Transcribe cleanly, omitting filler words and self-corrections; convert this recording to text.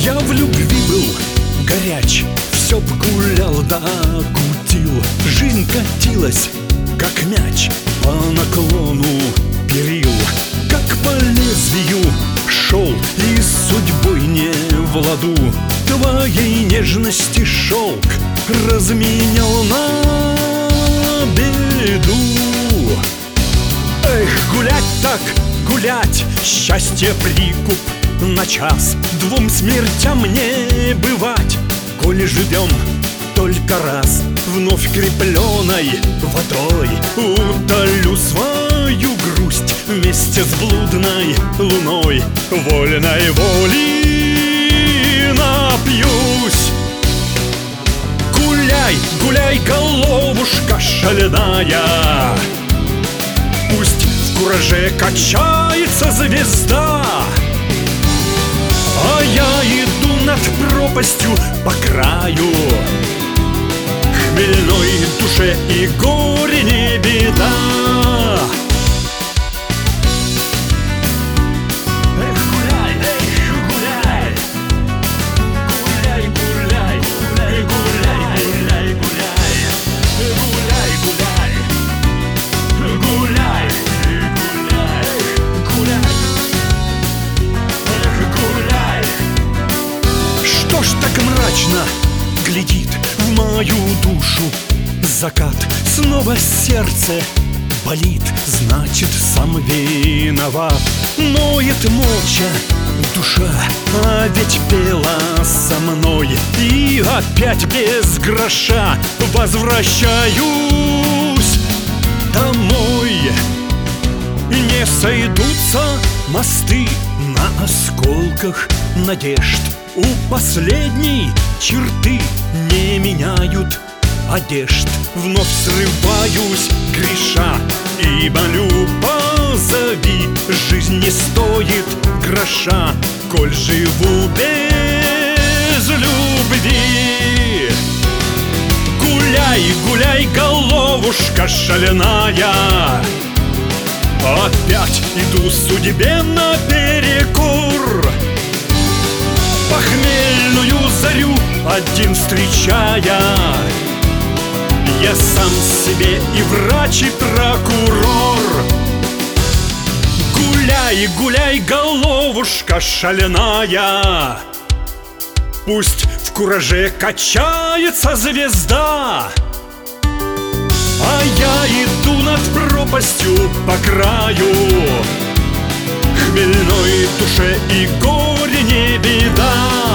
Я в любви был горяч, все б гулял да кутил. Жизнь катилась, как мяч, по наклону перил. Как по лезвию шел и с судьбой не в ладу. Твоей нежности шелк разменял на беду. Эх, гулять так гулять, счастье прикуп на час. Двум смертям не бывать, коли живем только раз. Вновь крепленной водой утолю свою грусть вместе с блудной луной. Вольной воли напьюсь. Гуляй, гуляй, головушка шальная, пусть в кураже качается звезда. А я иду над пропастью по краю, хмельной душе и горе не беда. Эх, гуляй, эх, гуляй, гуляй, гуляй, гуляй, гуляй, гуляй, гуляй, гуляй, гуляй, гуляй, гуляй. Что ж так мрачно глядит в мою душу закат? Снова сердце болит, значит, сам виноват. Ноет молча душа, а ведь пела со мной. И опять без гроша возвращаюсь домой. Не сойдутся мосты на осколках надежд. У последней черты не меняют одежд. Вновь срываюсь, греша, и молю: позови. Жизнь не стоит гроша, коль живу без любви. Гуляй, гуляй, головушка шальная, опять иду судьбе наперекор. Похмельную зарю один встречая, я сам себе и врач, и прокурор. Гуляй, гуляй, головушка шальная, пусть в кураже качается звезда. А я иду над пропастью по краю, хмельной душе и горе не беда.